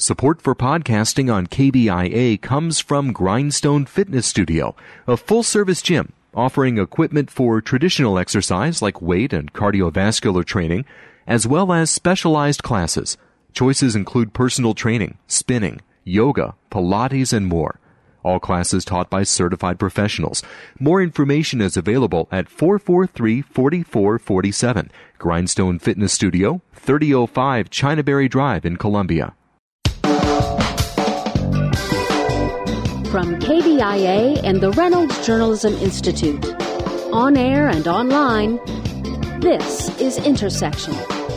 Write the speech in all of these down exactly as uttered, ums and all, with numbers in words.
Support for podcasting on K B I A comes from Grindstone Fitness Studio, a full-service gym offering equipment for traditional exercise like weight and cardiovascular training, as well as specialized classes. Choices include personal training, spinning, yoga, Pilates, and more. All classes taught by certified professionals. More information is available at four four three, four four four seven. Grindstone Fitness Studio, thirty oh five Chinaberry Drive in Columbia. From K B I A and the Reynolds Journalism Institute, on air and online, this is Intersection.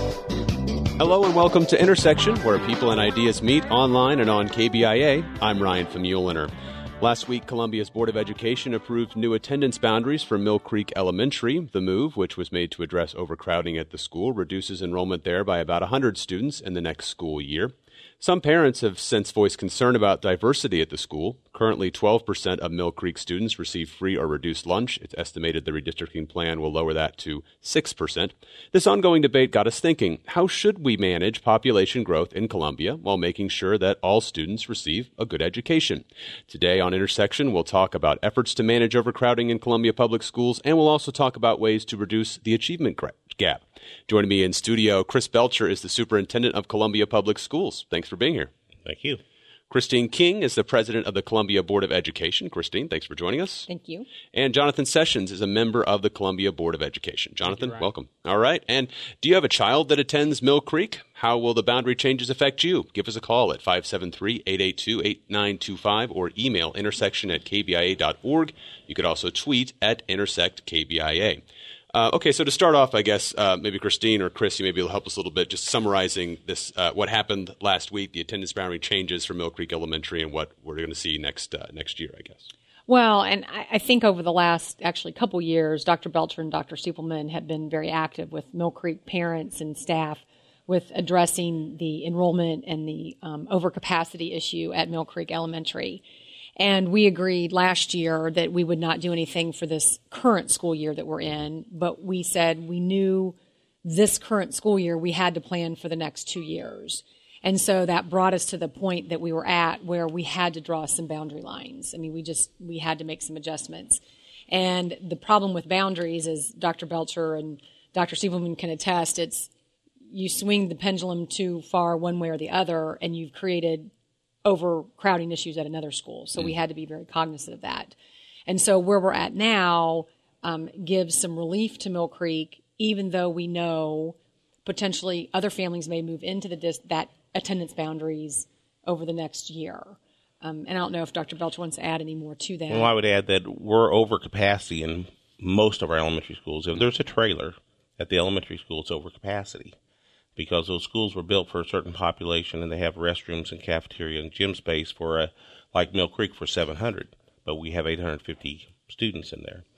Hello and welcome to Intersection, where people and ideas meet online and on K B I A. I'm Ryan Famuliner. Last week, Columbia's Board of Education approved new attendance boundaries for Mill Creek Elementary. The move, which was made to address overcrowding at the school, reduces enrollment there by about one hundred students in the next school year. Some parents have since voiced concern about diversity at the school. Currently, twelve percent of Mill Creek students receive free or reduced lunch. It's estimated the redistricting plan will lower that to six percent. This ongoing debate got us thinking, how should we manage population growth in Columbia while making sure that all students receive a good education? Today on Intersection, we'll talk about efforts to manage overcrowding in Columbia Public Schools, and we'll also talk about ways to reduce the achievement gap. Joining me in studio, Chris Belcher is the superintendent of Columbia Public Schools. Thanks for being here. Thank you. Christine King is the president of the Columbia Board of Education. Christine, thanks for joining us. Thank you. And Jonathan Sessions is a member of the Columbia Board of Education. Jonathan, you, welcome. All right. And do you have a child that attends Mill Creek? How will the boundary changes affect you? Give us a call at five seven three, eight eight two, eight nine two five or email intersection at k b i a dot org. You could also tweet at intersect K B I A. Uh, okay, so to start off, I guess uh, maybe Christine or Chris, you maybe will help us a little bit, just summarizing this, uh, what happened last week, the attendance boundary changes for Mill Creek Elementary, and what we're going to see next uh, next year, I guess. Well, and I, I think over the last actually couple years, Doctor Belcher and Doctor Siepelman have been very active with Mill Creek parents and staff with addressing the enrollment and the um, overcapacity issue at Mill Creek Elementary. And we agreed last year that we would not do anything for this current school year that we're in, but we said we knew this current school year we had to plan for the next two years. And so that brought us to the point that we were at where we had to draw some boundary lines. I mean, we just, we had to make some adjustments. And the problem with boundaries, as Doctor Belcher and Doctor Siepelman can attest, it's you swing the pendulum too far one way or the other, and you've created overcrowding issues at another school. So mm. we had to be very cognizant of that. And so where we're at now um, gives some relief to Mill Creek, even though we know potentially other families may move into the dis- that attendance boundaries over the next year. Um, and I don't know if Doctor Belcher wants to add any more to that. Well, I would add that we're over capacity in most of our elementary schools. If there's a trailer at the elementary school, it's over capacity, because those schools were built for a certain population and they have restrooms and cafeteria and gym space for, a, like Mill Creek, for seven hundred, but we have eight hundred fifty students in there.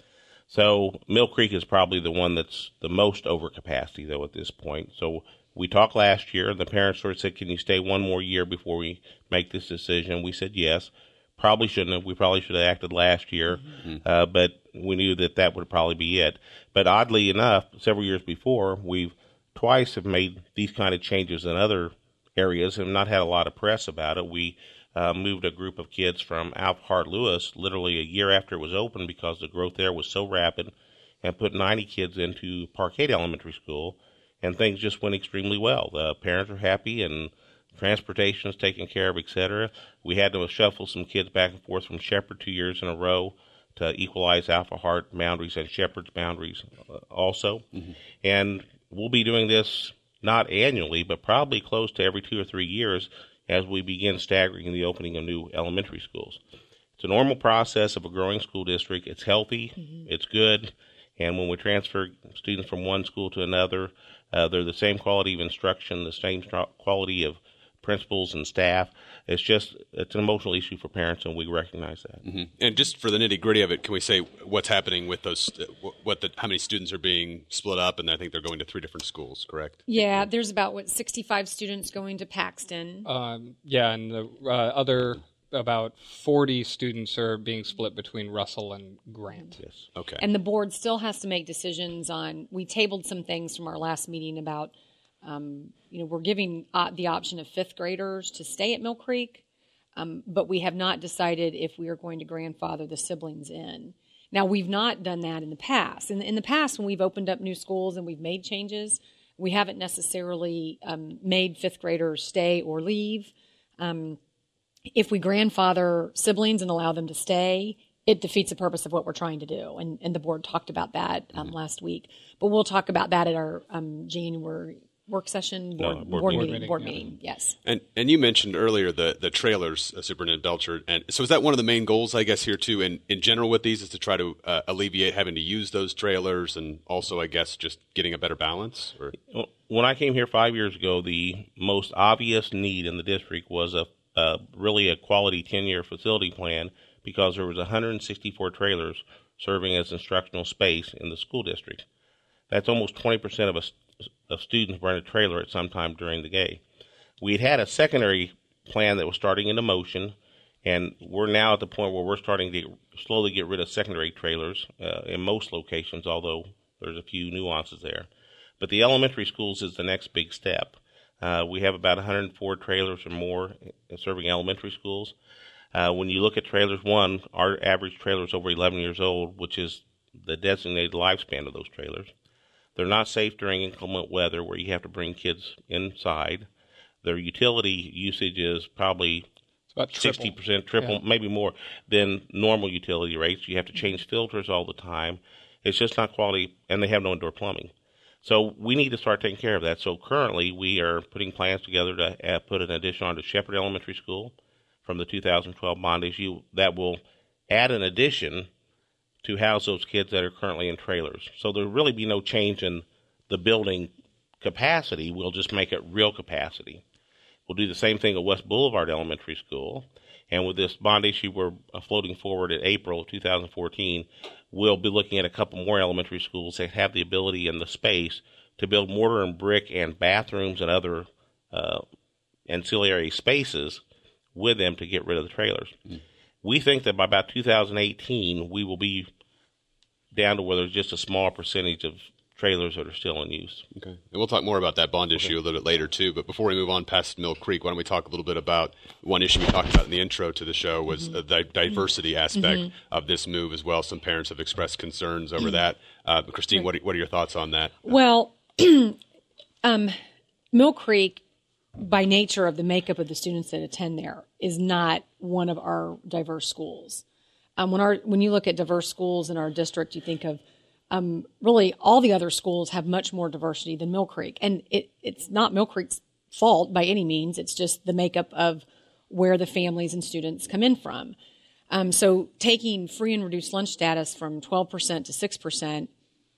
So Mill Creek is probably the one that's the most over capacity, though, at this point. So we talked last year, and the parents sort of said, can you stay one more year before we make this decision? We said yes. Probably shouldn't have. We probably should have acted last year, mm-hmm. uh, but we knew that that would probably be it. But oddly enough, several years before, we've twice have made these kind of changes in other areas and not had a lot of press about it. We uh, moved a group of kids from Alpharetta Lewis literally a year after it was open because the growth there was so rapid, and put ninety kids into Parkade Elementary School, and things just went extremely well. The parents are happy and transportation is taken care of, et cetera. We had to shuffle some kids back and forth from Shepherd two years in a row to equalize Alpha boundaries and Shepherd's boundaries also. Mm-hmm. And we'll be doing this not annually, but probably close to every two or three years as we begin staggering the opening of new elementary schools. It's a normal process of a growing school district. It's healthy. Mm-hmm. It's good. And when we transfer students from one school to another, uh, they're the same quality of instruction, the same quality of principals and staff. It's just, it's an emotional issue for parents, and we recognize that. Mm-hmm. And just for the nitty gritty of it, can we say what's happening with those, what the, how many students are being split up? And I think they're going to three different schools, correct? Yeah, there's about, what, sixty-five students going to Paxton. Um, yeah, and the uh, other, about forty students are being split between Russell and Grant. Yes. Okay. And the board still has to make decisions on, we tabled some things from our last meeting about Um, you know, we're giving uh, the option of fifth graders to stay at Mill Creek, um, but we have not decided if we are going to grandfather the siblings in. Now, we've not done that in the past. In, in the past, when we've opened up new schools and we've made changes, we haven't necessarily um, made fifth graders stay or leave. Um, if we grandfather siblings and allow them to stay, it defeats the purpose of what we're trying to do. And, and the board talked about that um, last week. But we'll talk about that at our um, January work session, board, No, board board meeting. meeting, board meeting, yes. And and you mentioned earlier the the trailers, uh, Superintendent Belcher, and so is that one of the main goals, I guess, here too, in, in general with these, is to try to uh, alleviate having to use those trailers, and also, I guess, just getting a better balance? Or? When I came here five years ago, the most obvious need in the district was a, a really a quality ten-year facility plan, because there was one hundred sixty-four trailers serving as instructional space in the school district. That's almost twenty percent of us of students were in a trailer at some time during the day. We had had a secondary plan that was starting into motion, and we're now at the point where we're starting to slowly get rid of secondary trailers uh, in most locations, although there's a few nuances there. But the elementary schools is the next big step. Uh, we have about one hundred four trailers or more serving elementary schools. Uh, when you look at trailers, one, our average trailer is over eleven years old, which is the designated lifespan of those trailers. They're not safe during inclement weather where you have to bring kids inside. Their utility usage is probably It's about triple. sixty percent, triple, Yeah. maybe more than normal utility rates. You have to change filters all the time. It's just not quality, and they have no indoor plumbing. So we need to start taking care of that. So currently we are putting plans together to uh, put an addition onto Shepherd Elementary School from the two thousand twelve bond issue that will add an addition to house those kids that are currently in trailers. So there'll really be no change in the building capacity. We'll just make it real capacity. We'll do the same thing at West Boulevard Elementary School. And with this bond issue we're floating forward in April of two thousand fourteen, we'll be looking at a couple more elementary schools that have the ability and the space to build mortar and brick and bathrooms and other uh, ancillary spaces with them to get rid of the trailers. Mm. We think that by about two thousand eighteen, we will be down to where there's just a small percentage of trailers that are still in use. Okay. And we'll talk more about that bond issue okay. a little bit later, too. But before we move on past Mill Creek, why don't we talk a little bit about one issue we talked about in the intro to the show was mm-hmm. the diversity aspect mm-hmm. of this move as well. Some parents have expressed concerns over mm-hmm. that. Uh, but Christine, what are, what are your thoughts on that? Well, um, Mill Creek, by nature of the makeup of the students that attend there, is not one of our diverse schools. Um, when our when you look at diverse schools in our district, you think of um, really all the other schools have much more diversity than Mill Creek, and it, it's not Mill Creek's fault by any means. It's just the makeup of where the families and students come in from. Um, so taking free and reduced lunch status from twelve percent to six percent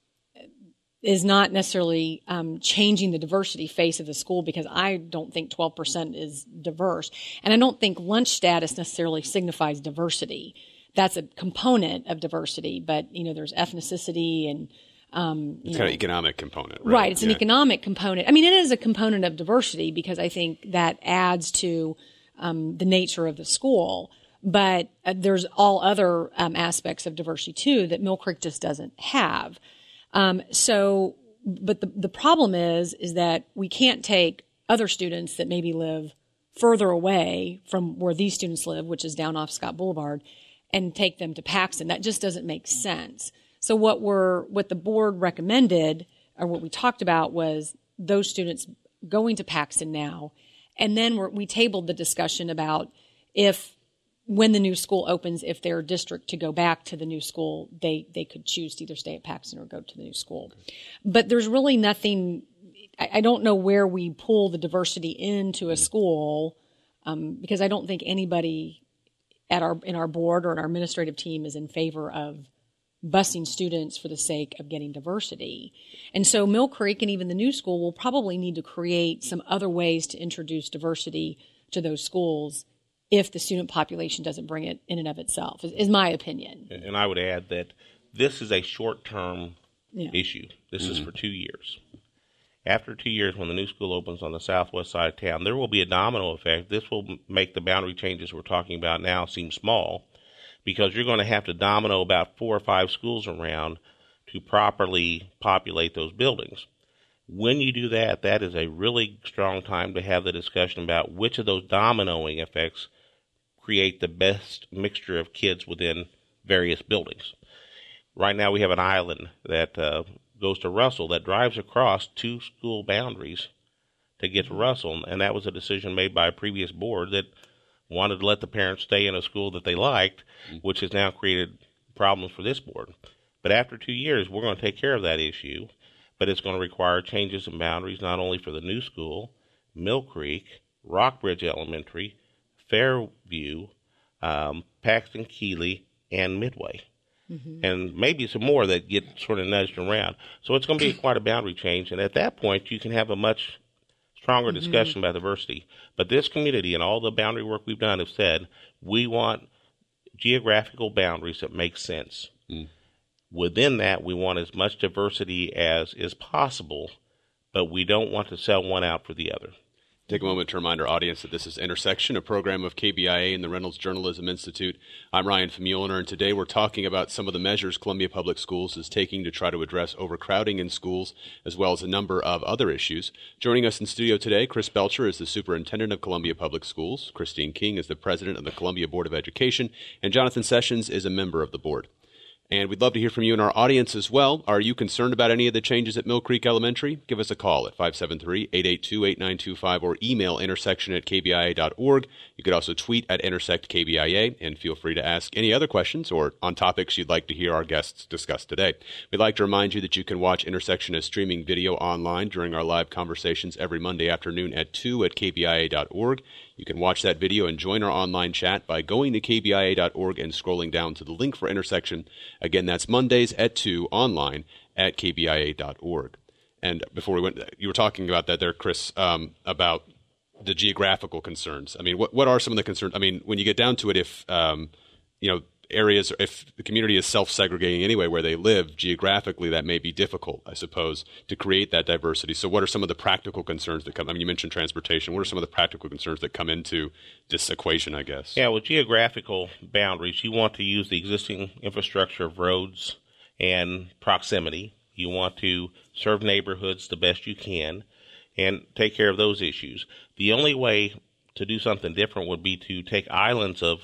is not necessarily um, changing the diversity face of the school, because I don't think twelve percent is diverse. And I don't think lunch status necessarily signifies diversity. That's a component of diversity, but, you know, there's ethnicity and, um, it's you kind know, of economic component, right? Right. It's yeah. an economic component. I mean, it is a component of diversity because I think that adds to um, the nature of the school. But uh, there's all other um, aspects of diversity, too, that Mill Creek just doesn't have. Um, so, but the, the problem is, is that we can't take other students that maybe live further away from where these students live, which is down off Scott Boulevard, and take them to Paxton. That just doesn't make sense. So what we're, what the board recommended, or what we talked about, was those students going to Paxton now. And then we're, we tabled the discussion about if, when the new school opens, if their district to go back to the new school, they, they could choose to either stay at Paxton or go to the new school. But there's really nothing, I, I don't know where we pull the diversity into a school, um, because I don't think anybody at our, in our board or in our administrative team is in favor of busing students for the sake of getting diversity. And so Mill Creek and even the new school will probably need to create some other ways to introduce diversity to those schools if the student population doesn't bring it in and of itself, is, is my opinion. And I would add that this is a short-term yeah. issue. This mm-hmm. is for two years. After two years, when the new school opens on the southwest side of town, there will be a domino effect. This will make the boundary changes we're talking about now seem small, because you're going to have to domino about four or five schools around to properly populate those buildings. When you do that, that is a really strong time to have the discussion about which of those dominoing effects create the best mixture of kids within various buildings. Right now we have an island that uh, goes to Russell that drives across two school boundaries to get to Russell, and that was a decision made by a previous board that wanted to let the parents stay in a school that they liked, which has now created problems for this board. But after two years, we're going to take care of that issue, but it's going to require changes in boundaries not only for the new school, Mill Creek, Rockbridge Elementary, Fairview, um, Paxton Keeley, and Midway. Mm-hmm. And maybe some more that get sort of nudged around. So it's going to be quite a boundary change, and at that point, you can have a much stronger discussion mm-hmm. about diversity. But this community and all the boundary work we've done have said we want geographical boundaries that make sense. Mm. Within that, we want as much diversity as is possible, but we don't want to sell one out for the other. Take a moment to remind our audience that this is Intersection, a program of K B I A and the Reynolds Journalism Institute. I'm Ryan Famuliner, and today we're talking about some of the measures Columbia Public Schools is taking to try to address overcrowding in schools, as well as a number of other issues. Joining us in studio today, Chris Belcher is the superintendent of Columbia Public Schools, Christine King is the president of the Columbia Board of Education, and Jonathan Sessions is a member of the board. And we'd love to hear from you and our audience as well. Are you concerned about any of the changes at Mill Creek Elementary? Give us a call at five seven three, eight eight two, eight nine two five or email intersection at k b i a dot org. You could also tweet at intersect K B I A, and feel free to ask any other questions or on topics you'd like to hear our guests discuss today. We'd like to remind you that you can watch Intersection as streaming video online during our live conversations every Monday afternoon at two at k b i a dot org. You can watch that video and join our online chat by going to k b i a dot org and scrolling down to the link for Intersection. Again, that's Mondays at two online at k b i a dot org. And before we went, you were talking about that there, Chris, um, about the geographical concerns. I mean, what what are some of the concerns? I mean, when you get down to it, if, um, you know, areas, if the community is self-segregating anyway where they live, geographically that may be difficult, I suppose, to create that diversity. So what are some of the practical concerns that come? I mean, you mentioned transportation. What are some of the practical concerns that come into this equation, I guess? Yeah, with geographical boundaries, you want to use the existing infrastructure of roads and proximity. You want to serve neighborhoods the best you can and take care of those issues. The only way to do something different would be to take islands of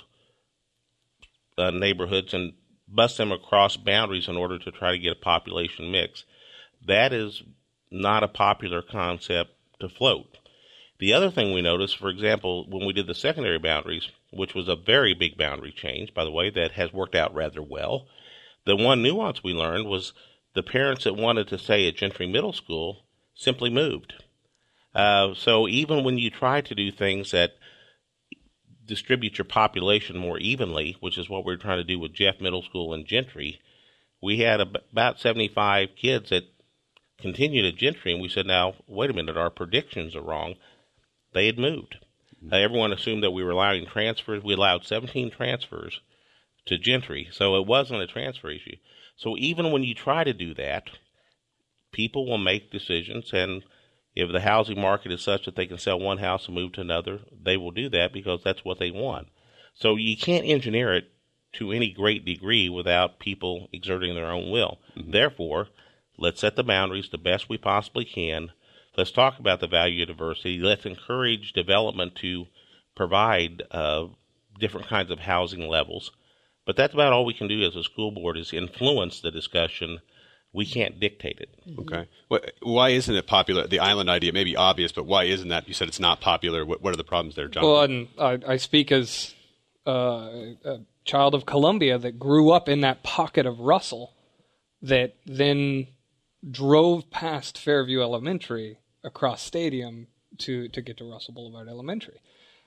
Uh, neighborhoods and bust them across boundaries in order to try to get a population mix. That is not a popular concept to float. The other thing we noticed, for example, when we did the secondary boundaries, which was a very big boundary change, by the way, that has worked out rather well, the one nuance we learned was the parents that wanted to stay at Gentry Middle School simply moved. Uh, so even when you try to do things that distribute your population more evenly, which is what we're trying to do with Jeff Middle School and Gentry, we had a, about seventy-five kids that continued at Gentry, and we said, now, wait a minute, our predictions are wrong. They had moved. Mm-hmm. Uh, everyone assumed that we were allowing transfers. We allowed seventeen transfers to Gentry, so it wasn't a transfer issue. So even when you try to do that, people will make decisions, and if the housing market is such that they can sell one house and move to another, they will do that because that's what they want. So you can't engineer it to any great degree without people exerting their own will. Mm-hmm. Therefore, let's set the boundaries the best we possibly can. Let's talk about the value of diversity. Let's encourage development to provide uh, different kinds of housing levels. But that's about all we can do as a school board is influence the discussion. We can't dictate it. Okay. Why isn't it popular? The island idea may be obvious, but why isn't that? You said it's not popular. What, what are the problems there, John? Well, and I, I speak as uh, a child of Columbia that grew up in that pocket of Russell that then drove past Fairview Elementary across Stadium to, to get to Russell Boulevard Elementary.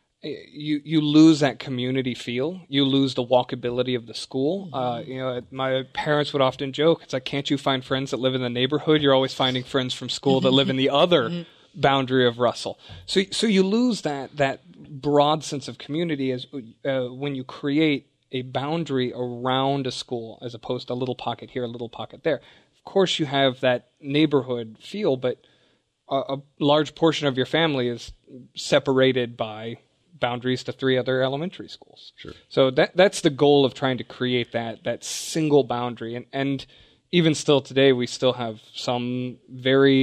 You you lose that community feel. You lose the walkability of the school. Mm-hmm. Uh, you know, my parents would often joke, "It's like, can't you find friends that live in the neighborhood? You're always finding friends from school that live in the other mm-hmm. boundary of Russell." So so you lose that that broad sense of community as uh, when you create a boundary around a school as opposed to a little pocket here, a little pocket there. Of course, you have that neighborhood feel, but a, a large portion of your family is separated by boundaries to three other elementary schools. Sure. So that that's the goal of trying to create that that single boundary. And, and even still today, we still have some very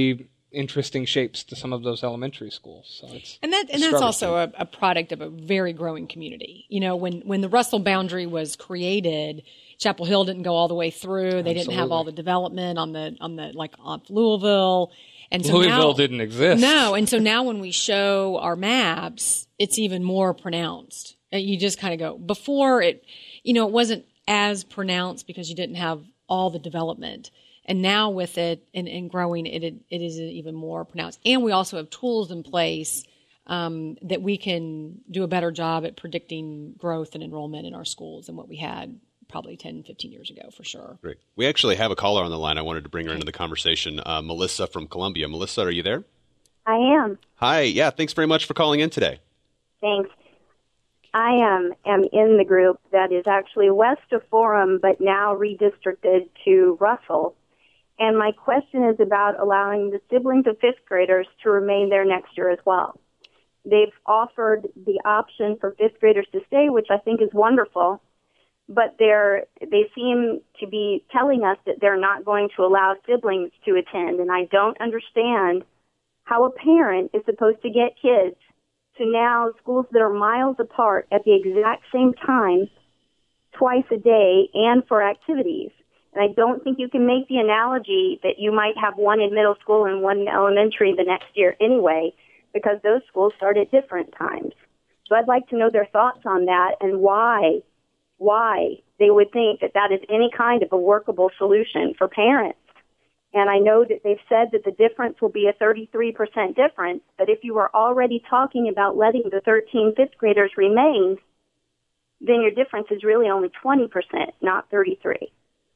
interesting shapes to some of those elementary schools. So it's and that and that's also a, a product of a very growing community. You know, when when the Russell boundary was created, Chapel Hill didn't go all the way through. They Absolutely. didn't have all the development on the on the like on Louisville. And so Louisville now, didn't exist. No, and so now when we show our maps, it's even more pronounced. And you just kind of go, before it, you know, it wasn't as pronounced because you didn't have all the development. And now with it and, and growing, it, it it is even more pronounced. And we also have tools in place um, that we can do a better job at predicting growth and enrollment in our schools than what we had probably ten, fifteen years ago, for sure. Great. We actually have a caller on the line. I wanted to bring her into the conversation. Uh, Melissa from Columbia. Melissa, are you there? I am. Hi. Yeah, thanks very much for calling in today. Thanks. I um, am in the group that is actually west of Forum, but now redistricted to Russell. And my question is about allowing the siblings of fifth graders to remain there next year as well. They've offered the option for fifth graders to stay, which I think is wonderful, but they're, they seem to be telling us that they're not going to allow siblings to attend. And I don't understand how a parent is supposed to get kids to now schools that are miles apart at the exact same time, twice a day, and for activities. And I don't think you can make the analogy that you might have one in middle school and one in elementary the next year anyway, because those schools start at different times. So I'd like to know their thoughts on that and why, why they would think that that is any kind of a workable solution for parents. And I know that they've said that the difference will be a thirty-three percent difference, but if you are already talking about letting the thirteen fifth graders remain, then your difference is really only twenty percent, not thirty-three.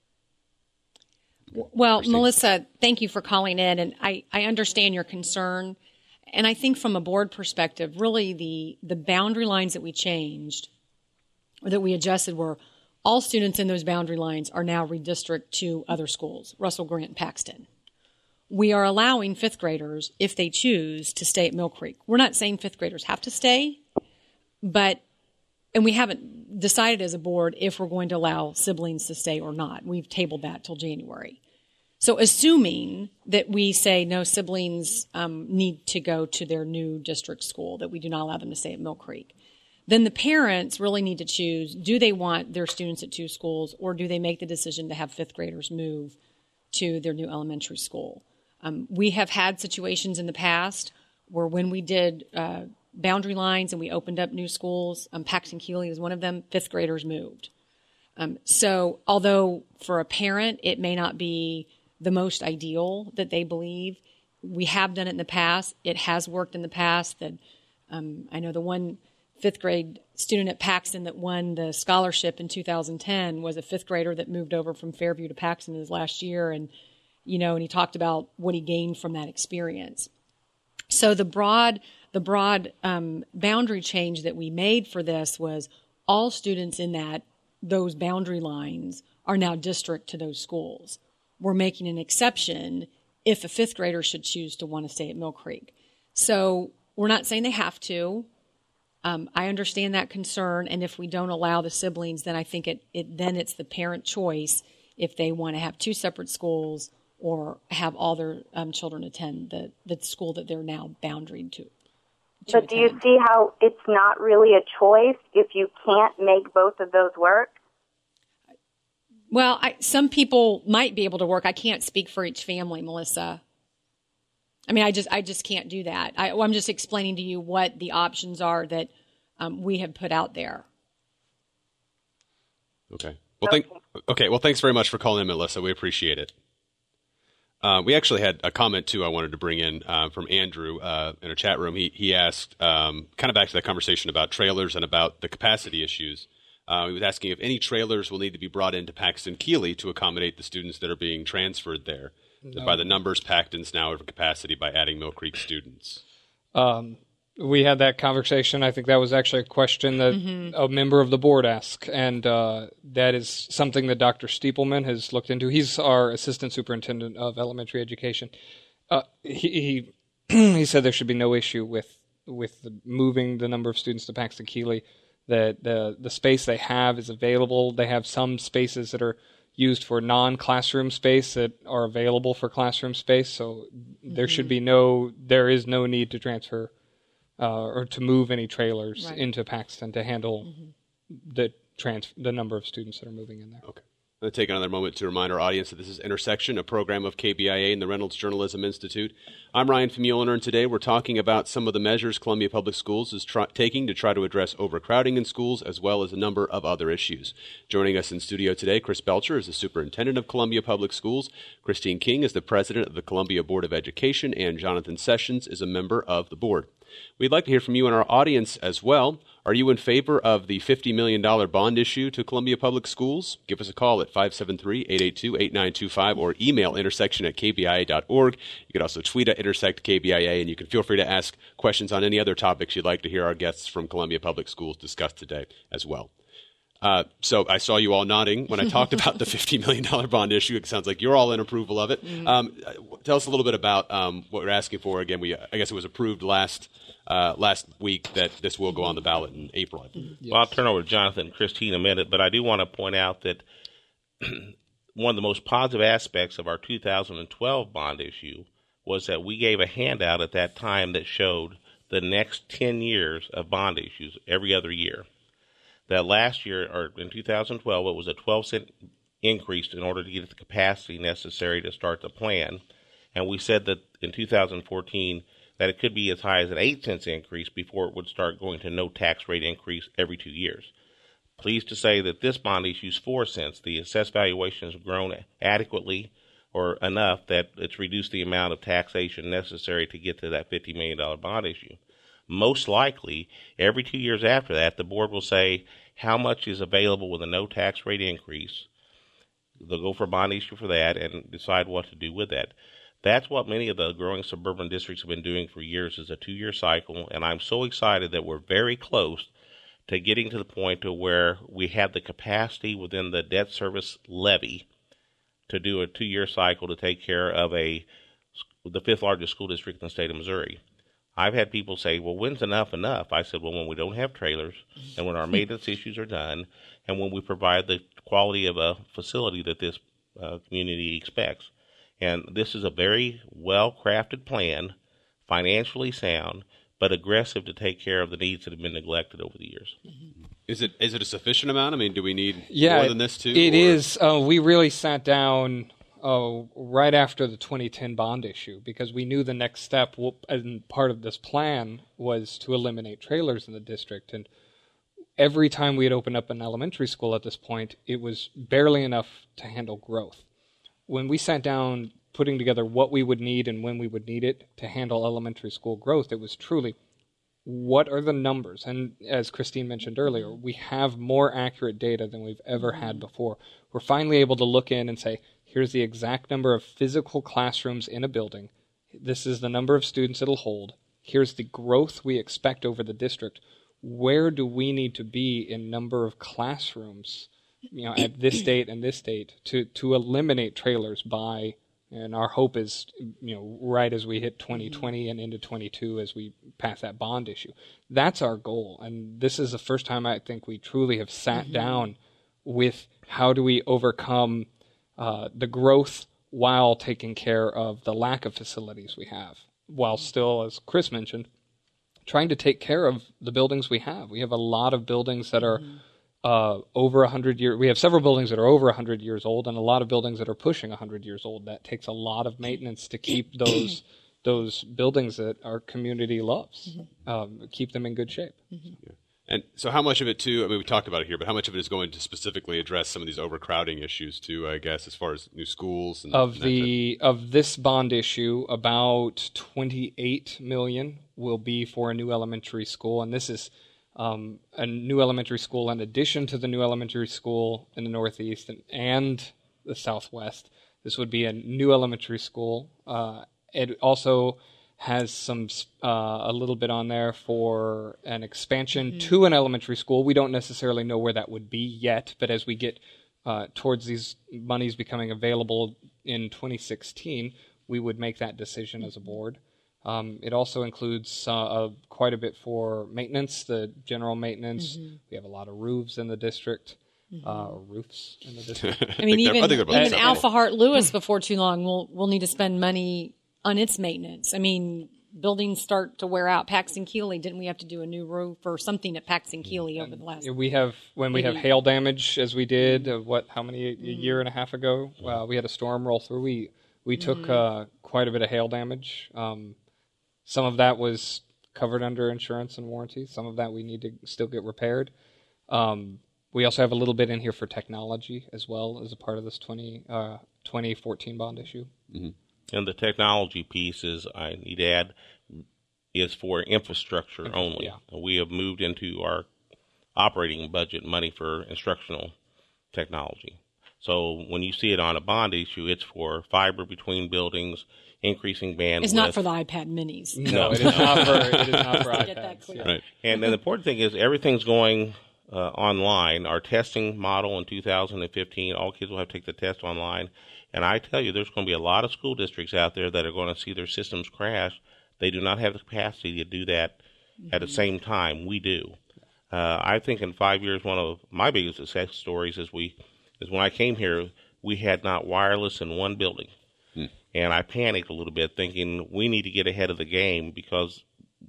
Well, Melissa, thank you for calling in, and I, I understand your concern. And I think from a board perspective, really the, the boundary lines that we changed, or that we adjusted, were all students in those boundary lines are now redistricted to other schools, Russell, Grant, and Paxton. We are allowing fifth graders, if they choose, to stay at Mill Creek. We're not saying fifth graders have to stay, but, and we haven't decided as a board if we're going to allow siblings to stay or not. We've tabled that till January. So assuming that we say no, siblings um, need to go to their new district school, that we do not allow them to stay at Mill Creek, then the parents really need to choose, do they want their students at two schools, or do they make the decision to have fifth graders move to their new elementary school? Um, we have had situations in the past where when we did uh, boundary lines and we opened up new schools, um, Paxton Keeley was one of them, fifth graders moved. Um, so although for a parent it may not be the most ideal that they believe, we have done it in the past. It has worked in the past. That um, I know the one fifth grade student at Paxton that won the scholarship in two thousand ten was a fifth grader that moved over from Fairview to Paxton his last year, and you know, and he talked about what he gained from that experience. So the broad, the broad um, boundary change that we made for this was all students in that those boundary lines are now district to those schools. We're making an exception if a fifth grader should choose to want to stay at Mill Creek. So we're not saying they have to. Um, I understand that concern, and if we don't allow the siblings, then I think it, it then it's the parent choice if they want to have two separate schools or have all their um, children attend the, the school that they're now boundaried to. to but do attend. You see how it's not really a choice if you can't make both of those work? Well, I, some people might be able to work. I can't speak for each family, Melissa. I mean, I just I just can't do that. I, I'm just explaining to you what the options are that um, we have put out there. Okay. Well, thank. Okay. Well, thanks very much for calling in, Melissa. We appreciate it. Uh, we actually had a comment too. I wanted to bring in uh, from Andrew uh, in a chat room. He he asked, um, kind of back to that conversation about trailers and about the capacity issues. Uh, he was asking if any trailers will need to be brought into Paxton Keeley to accommodate the students that are being transferred there. No. By the numbers, Paxton's now over capacity by adding Mill Creek students. Um, we had that conversation. I think that was actually a question that mm-hmm. a member of the board asked, and uh, that is something that Doctor Stiepelman has looked into. He's our assistant superintendent of elementary education. Uh, he, he he said there should be no issue with with the moving the number of students to Paxton Keeley. That the the space they have is available. They have some spaces that are used for non-classroom space that are available for classroom space. So there should be no, there is no need to transfer uh, or to move any trailers right. into Paxton to handle mm-hmm. the trans the number of students that are moving in there. Okay. I'm going to take another moment to remind our audience that this is Intersection, a program of K B I A and the Reynolds Journalism Institute. I'm Ryan Famuliner, and today we're talking about some of the measures Columbia Public Schools is try- taking to try to address overcrowding in schools, as well as a number of other issues. Joining us in studio today, Chris Belcher is the superintendent of Columbia Public Schools, Christine King is the president of the Columbia Board of Education, and Jonathan Sessions is a member of the board. We'd like to hear from you and our audience as well. Are you in favor of the fifty million dollars bond issue to Columbia Public Schools? Give us a call at five seven three, eight eight two, eight nine two five or email intersection at k b i a dot org. You can also tweet at intersect K B I A, and you can feel free to ask questions on any other topics you'd like to hear our guests from Columbia Public Schools discuss today as well. Uh, so I saw you all nodding when I talked about the fifty million dollars bond issue. It sounds like you're all in approval of it. Mm-hmm. Um, tell us a little bit about um, what we're asking for. Again, we I guess it was approved last uh, last week that this will go on the ballot in April, I believe. Yes. Well, I'll turn over to Jonathan and Christine in a minute, but I do want to point out that one of the most positive aspects of our two thousand twelve bond issue was that we gave a handout at that time that showed the next ten years of bond issues every other year. That last year, or in two thousand twelve, it was a twelve cent increase in order to get the capacity necessary to start the plan. And we said that in two thousand fourteen that it could be as high as an eight cents increase before it would start going to no tax rate increase every two years. Pleased to say that this bond issue is four cents. The assessed valuation has grown adequately or enough that it's reduced the amount of taxation necessary to get to that fifty million dollars bond issue. Most likely, every two years after that, the board will say how much is available with a no tax rate increase. They'll go for a bond issue for that and decide what to do with that. That's what many of the growing suburban districts have been doing for years, is a two-year cycle, and I'm so excited that we're very close to getting to the point to where we have the capacity within the debt service levy to do a two-year cycle to take care of a the fifth largest school district in the state of Missouri. I've had people say, well, when's enough enough? I said, well, when we don't have trailers and when our maintenance issues are done and when we provide the quality of a facility that this uh, community expects. And this is a very well-crafted plan, financially sound, but aggressive to take care of the needs that have been neglected over the years. Is it is it a sufficient amount? I mean, do we need yeah, more than this too? It or? is. Uh, we really sat down Uh, right after the twenty ten bond issue, because we knew the next step and part of this plan was to eliminate trailers in the district. And every time we had opened up an elementary school at this point, it was barely enough to handle growth. When we sat down putting together what we would need and when we would need it to handle elementary school growth, it was truly, what are the numbers? And as Christine mentioned earlier, we have more accurate data than we've ever had before. We're finally able to look in and say, here's the exact number of physical classrooms in a building. This is the number of students it'll hold. Here's the growth we expect over the district. Where do we need to be in number of classrooms, you know, at this date and this date to, to eliminate trailers by, and our hope is, you know, right as we hit twenty twenty and into twenty-two as we pass that bond issue. That's our goal. And this is the first time I think we truly have sat mm-hmm. down with how do we overcome Uh, the growth while taking care of the lack of facilities we have, while still, as Chris mentioned, trying to take care of the buildings we have. We have a lot of buildings that are uh, over one hundred years. We have several buildings that are over one hundred years old and a lot of buildings that are pushing one hundred years old. That takes a lot of maintenance to keep those those buildings that our community loves, um, keep them in good shape. Mm-hmm. Yeah. And so how much of it, too, I mean, we talked about it here, but how much of it is going to specifically address some of these overcrowding issues, too, I guess, as far as new schools? And, of and the Of this bond issue, about twenty-eight million dollars will be for a new elementary school, and this is um, a new elementary school in addition to the new elementary school in the Northeast and, and the Southwest. This would be a new elementary school. Uh, it also has some uh, a little bit on there for an expansion mm-hmm. to an elementary school. We don't necessarily know where that would be yet, but as we get uh, towards these monies becoming available in twenty sixteen, we would make that decision as a board. Um, it also includes uh, uh, quite a bit for maintenance, the general maintenance. Mm-hmm. We have a lot of roofs in the district. uh, roofs in the district. I mean, I even, think they're even both Alpha Heart Lewis before too long will will need to spend money on its maintenance. I mean, buildings start to wear out. Paxton Keeley, didn't we have to do a new roof or something at Paxton Keeley over the last? We have when we have maybe- hail damage, as we did. Uh, what? How many? A year and a half ago, uh, we had a storm roll through. We we took uh, quite a bit of hail damage. Um, some of that was covered under insurance and warranty. Some of that we need to still get repaired. Um, we also have a little bit in here for technology as well as a part of this twenty, uh, twenty fourteen bond issue. Mm-hmm. And the technology piece is, I need to add, is for infrastructure Okay, only. yeah. We have moved into our operating budget money for instructional technology. So when you see it on a bond issue, it's for fiber between buildings, increasing bandwidth. It's not for the iPad minis. No, it is not for it is not for Get that iPads. clear. Yeah. Right. And then the important thing is everything's going uh, online. Our testing model in two thousand fifteen, all kids will have to take the test online. And I tell you, there's going to be a lot of school districts out there that are going to see their systems crash. They do not have the capacity to do that mm-hmm. at the same time we do. Uh, I think in five years, one of my biggest success stories is we is when I came here, we had not wireless in one building. Hmm. And I panicked a little bit thinking we need to get ahead of the game because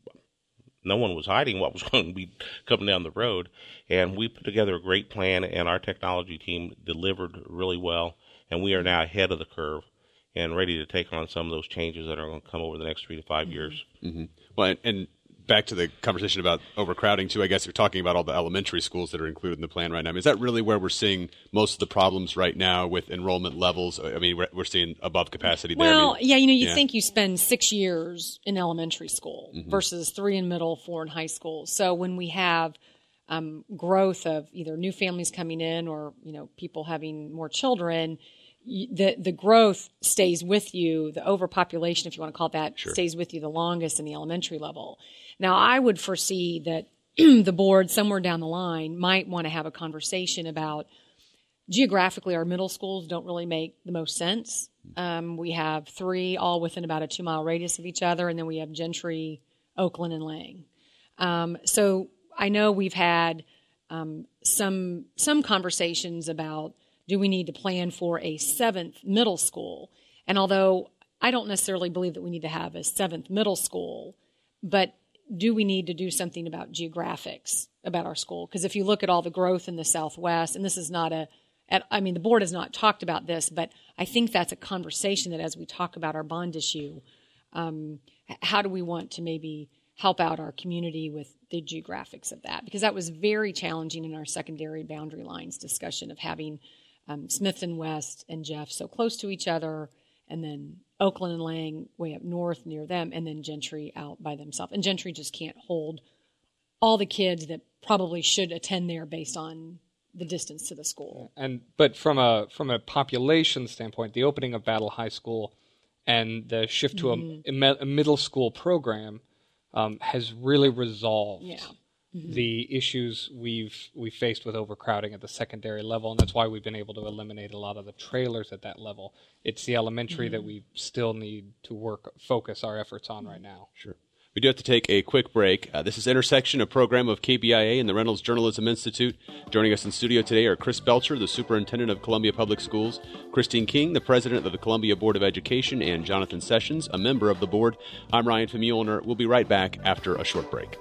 no one was hiding what was going to be coming down the road. And we put together a great plan, and our technology team delivered really well. And we are now ahead of the curve and ready to take on some of those changes that are going to come over the next three to five Mm-hmm. years. Mm-hmm. Well, and, and back to the conversation about overcrowding, too, I guess you're talking about all the elementary schools that are included in the plan right now. I mean, is that really where we're seeing most of the problems right now with enrollment levels? I mean, we're, we're seeing above capacity there. Well, I mean, yeah, you know, you yeah. think you spend six years in elementary school Mm-hmm. versus three in middle, four in high school. So when we have um, growth of either new families coming in or, you know, people having more children, y- the the growth stays with you. The overpopulation, if you want to call it that, Sure. stays with you the longest in the elementary level. Now, I would foresee that the board somewhere down the line might want to have a conversation about geographically, our middle schools don't really make the most sense. Um, we have three all within about a two mile radius of each other, and then we have Gentry, Oakland, and Lang. Um, so I know we've had um, some some conversations about do we need to plan for a seventh middle school? And although I don't necessarily believe that we need to have a seventh middle school, but do we need to do something about geographics about our school? Because if you look at all the growth in the Southwest, and this is not a, at, I mean, the board has not talked about this, but I think that's a conversation that as we talk about our bond issue, um, how do we want to maybe help out our community with the geographics of that? Because that was very challenging in our secondary boundary lines discussion of having um, Smith and West and Jeff so close to each other, and then Oakland and Lang way up north near them, and then Gentry out by themselves. And Gentry just can't hold all the kids that probably should attend there based on the distance to the school. And but from a from a population standpoint, the opening of Battle High School and the shift to Mm-hmm. a, a, me- a middle school program um, has really resolved Yeah. the issues we've we faced with overcrowding at the secondary level, and that's why we've been able to eliminate a lot of the trailers at that level. It's the elementary Mm-hmm. that we still need to work focus our efforts on right now. Sure. We do have to take a quick break. Uh, this is Intersection, a program of K B I A and the Reynolds Journalism Institute. Joining us in studio today are Chris Belcher, the superintendent of Columbia Public Schools, Christine King, the president of the Columbia Board of Education, and Jonathan Sessions, a member of the board. I'm Ryan Famulner. We'll be right back after a short break.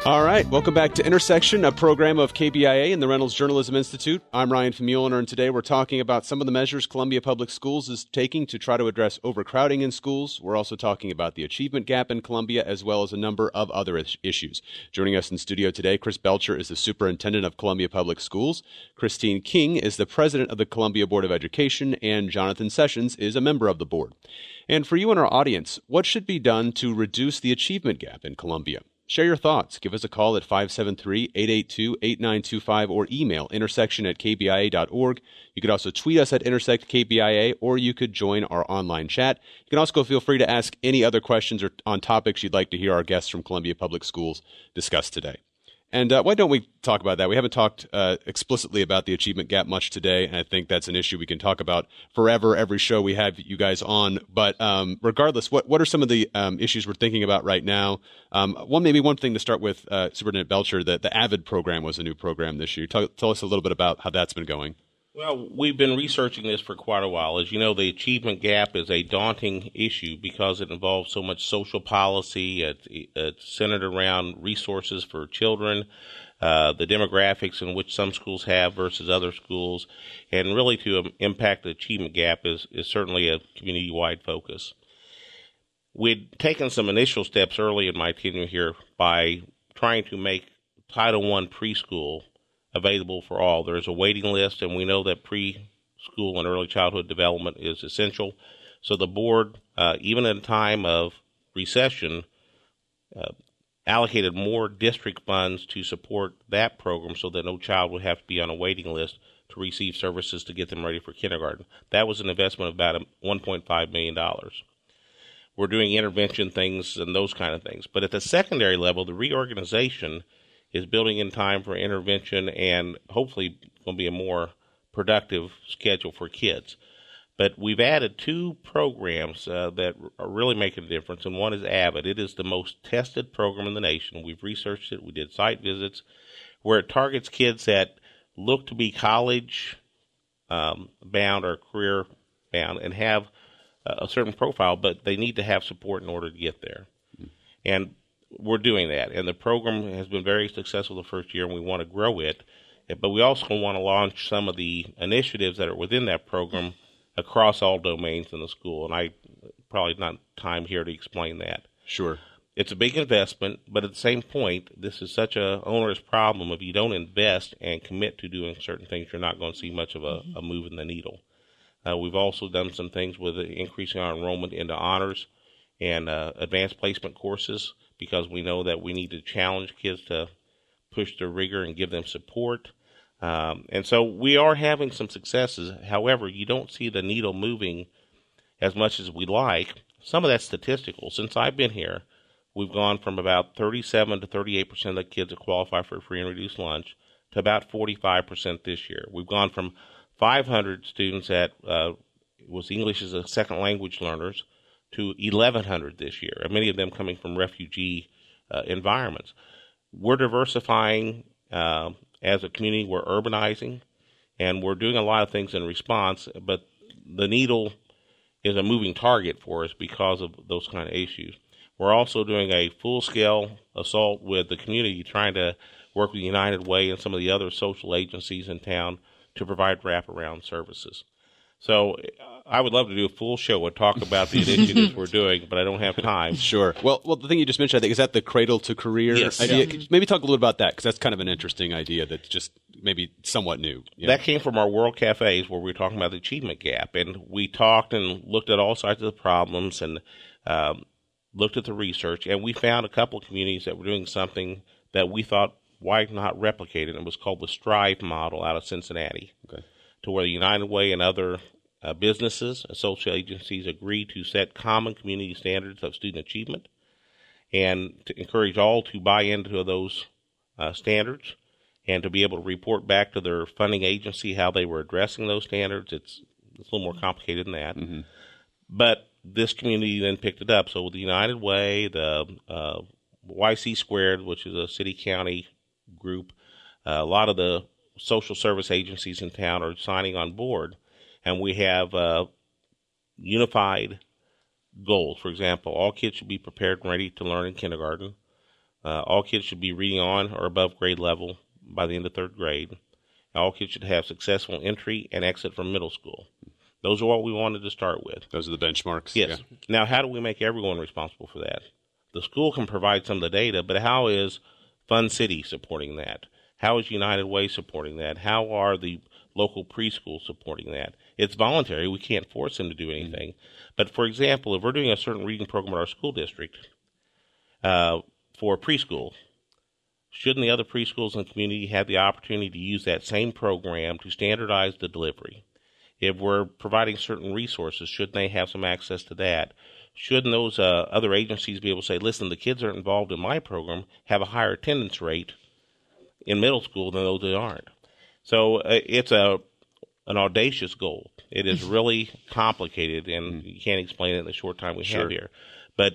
All right, welcome back to Intersection, a program of K B I A and the Reynolds Journalism Institute. I'm Ryan Famuliner, and today we're talking about some of the measures Columbia Public Schools is taking to try to address overcrowding in schools. We're also talking about the achievement gap in Columbia, as well as a number of other is- issues. Joining us in studio today, Chris Belcher is the superintendent of Columbia Public Schools. Christine King is the president of the Columbia Board of Education, and Jonathan Sessions is a member of the board. And for you and our audience, what should be done to reduce the achievement gap in Columbia? Share your thoughts. Give us a call at five seven three, eight eight two, eight nine two five or email intersection at k b i a dot org. You could also tweet us at intersect K B I A, or you could join our online chat. You can also feel free to ask any other questions or on topics you'd like to hear our guests from Columbia Public Schools discuss today. And uh, why don't we talk about that? We haven't talked uh, explicitly about the achievement gap much today, and I think that's an issue we can talk about forever, every show we have you guys on. But um, regardless, what, what are some of the um, issues we're thinking about right now? Um, one Maybe one thing to start with, uh, Superintendent Belcher, that the AVID program was a new program this year. Tell, tell us a little bit about how that's been going. Well, we've been researching this for quite a while. As you know, the achievement gap is a daunting issue because it involves so much social policy. It, it's centered around resources for children, uh, the demographics in which some schools have versus other schools, and really to um, impact the achievement gap is, is certainly a community-wide focus. We'd taken some initial steps early in my tenure here by trying to make Title One preschool available for all. There's a waiting list, and we know that preschool and early childhood development is essential. So the board, uh, even in a time of recession, uh, allocated more district funds to support that program so that no child would have to be on a waiting list to receive services to get them ready for kindergarten. That was an investment of about one point five million dollars. We're doing intervention things and those kind of things. But at the secondary level, the reorganization is building in time for intervention and hopefully going to be a more productive schedule for kids. But we've added two programs uh, that are really making a difference, and one is AVID. It is the most tested program in the nation. We've researched it. We did site visits where it targets kids that look to be college um, bound or career bound and have a certain profile, but they need to have support in order to get there. Mm-hmm. And we're doing that, and the program has been very successful the first year, and we want to grow it. But we also want to launch some of the initiatives that are within that program across all domains in the school, and I probably not time here to explain that. Sure. It's a big investment, but at the same point, this is such a onerous problem. If you don't invest and commit to doing certain things, you're not going to see much of a, a move in the needle. Uh, we've also done some things with increasing our enrollment into honors and uh, advanced placement courses, because we know that we need to challenge kids to push their rigor and give them support. Um, and so we are having some successes. However, you don't see the needle moving as much as we like. Some of that's statistical. Since I've been here, we've gone from about thirty-seven to thirty-eight percent of the kids that qualify for free and reduced lunch to about forty-five percent this year. We've gone from five hundred students that uh, was English as a second language learners to eleven hundred this year, and many of them coming from refugee uh, environments. We're diversifying uh, as a community. We're urbanizing, and we're doing a lot of things in response, but the needle is a moving target for us because of those kind of issues. We're also doing a full-scale assault with the community, trying to work with United Way and some of the other social agencies in town to provide wraparound services. So I would love to do a full show and talk about the initiatives we're doing, but I don't have time. Sure. Well, well, the thing you just mentioned, I think, is that the cradle to career yes. idea? Yeah. Maybe talk a little about that, because that's kind of an interesting idea that's just maybe somewhat new. You know? That came from our World Cafes, where we were talking about the achievement gap, and we talked and looked at all sides of the problems and um, looked at the research, and we found a couple of communities that were doing something that we thought, why not replicate it? It was called the Strive model out of Cincinnati. Okay. To where the United Way and other uh, businesses and social agencies agree to set common community standards of student achievement and to encourage all to buy into those uh, standards and to be able to report back to their funding agency how they were addressing those standards. It's, it's a little more complicated than that. Mm-hmm. But this community then picked it up. So the United Way, the uh, Y C Squared, which is a city-county group, uh, a lot of the social service agencies in town are signing on board, and we have uh, unified goals. For example, all kids should be prepared and ready to learn in kindergarten. Uh, all kids should be reading on or above grade level by the end of third grade. All kids should have successful entry and exit from middle school. Those are what we wanted to start with. Those are the benchmarks? Yes. Yeah. Now, how do we make everyone responsible for that? The school can provide some of the data, but how is Fun City supporting that? How is United Way supporting that? How are the local preschools supporting that? It's voluntary. We can't force them to do anything. Mm-hmm. But, for example, if we're doing a certain reading program at our school district uh, for preschool, shouldn't the other preschools in the community have the opportunity to use that same program to standardize the delivery? If we're providing certain resources, shouldn't they have some access to that? Shouldn't those uh, other agencies be able to say, listen, the kids that are involved in my program have a higher attendance rate in middle school than those that aren't? So uh, it's a an audacious goal. It is really complicated, and you can't explain it in the short time we sure. have here. But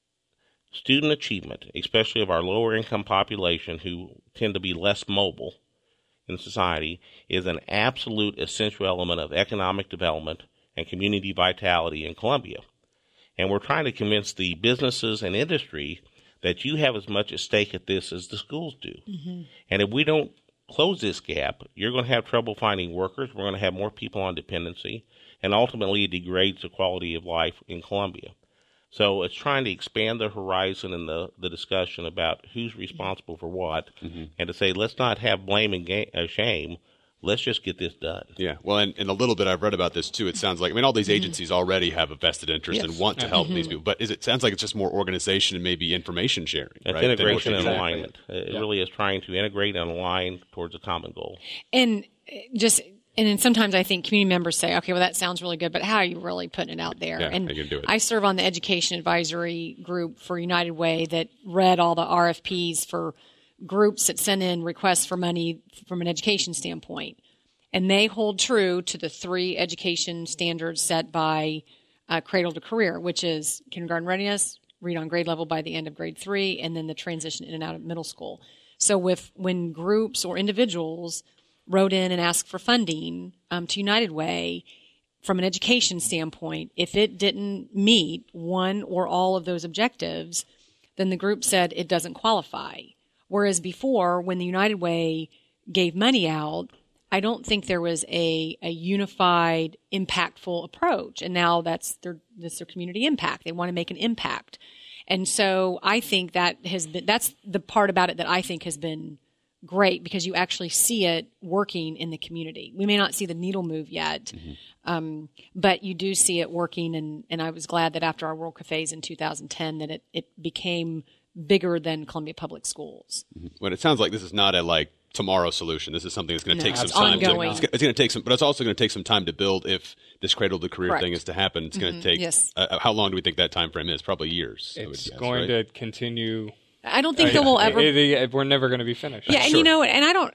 student achievement, especially of our lower income population who tend to be less mobile in society, is an absolute essential element of economic development and community vitality in Columbia. And we're trying to convince the businesses and industry that you have as much at stake at this as the schools do. Mm-hmm. And if we don't close this gap, you're going to have trouble finding workers. We're going to have more people on dependency, and ultimately it degrades the quality of life in Columbia. So it's trying to expand the horizon and the, the discussion about who's responsible for what, mm-hmm. and to say, let's not have blame and ga- uh, shame. Let's just get this done. Yeah. Well, and, and a little bit I've read about this, too. It sounds like, I mean, all these agencies already have a vested interest yes. and want to help mm-hmm. these people. But is it sounds like it's just more organization and maybe information sharing. It's right? integration and exactly. alignment. It yeah. really is trying to integrate and align towards a common goal. And just, and then sometimes I think community members say, okay, well, that sounds really good, but how are you really putting it out there? Yeah, and how you gonna do it? I serve on the education advisory group for United Way that read all the R F Ps for groups that send in requests for money from an education standpoint. And they hold true to the three education standards set by uh, Cradle to Career, which is kindergarten readiness, read on grade level by the end of grade three, and then the transition in and out of middle school. So with when groups or individuals wrote in and asked for funding um, to United Way, from an education standpoint, if it didn't meet one or all of those objectives, then the group said it doesn't qualify. Whereas before, when the United Way gave money out, I don't think there was a, a unified, impactful approach. And now that's their, that's their community impact. They want to make an impact. And so I think that has been, that's the part about it that I think has been great, because you actually see it working in the community. We may not see the needle move yet, mm-hmm. um, but you do see it working. And, and I was glad that after our World Cafes in two thousand ten that it, it became bigger than Columbia Public Schools. Mm-hmm. Well, it sounds like this is not a like tomorrow solution. This is something that's going to No, take some it's time. ongoing. To, it's, it's going to take some, but it's also going to take some time to build. If this Cradle to Career Correct. thing is to happen, it's going to take. Yes. Uh, how long do we think that time frame is? Probably years. I would It's guess, going right? to continue. I don't think Uh, that we'll ever. it- it- we're never going to be finished. Yeah, and Sure. you know, and I don't.